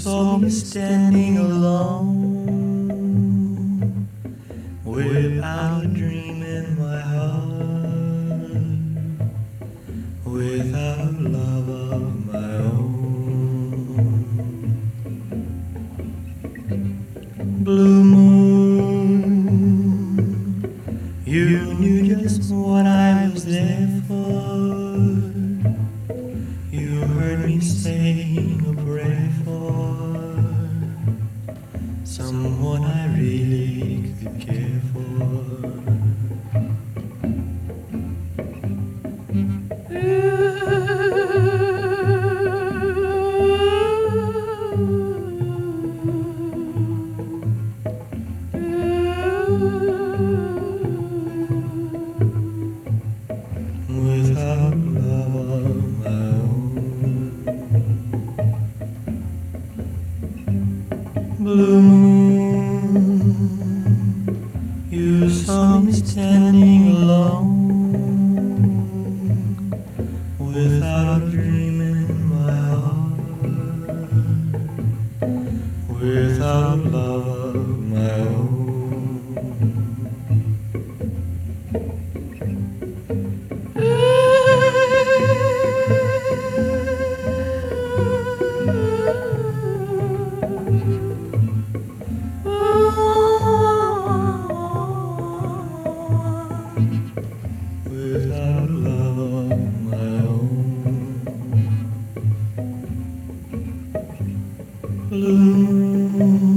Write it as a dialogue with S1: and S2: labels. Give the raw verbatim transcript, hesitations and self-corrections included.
S1: saw me standing alone, without a dream in my heart, without love of my own. Blue moon, you knew just what I was there for. You heard me saying a prayer for someone I really could care for. Without love of my own. Blue moon, you saw me standing alone, without a dream in my heart, without love of my own. Without love of my own. Blue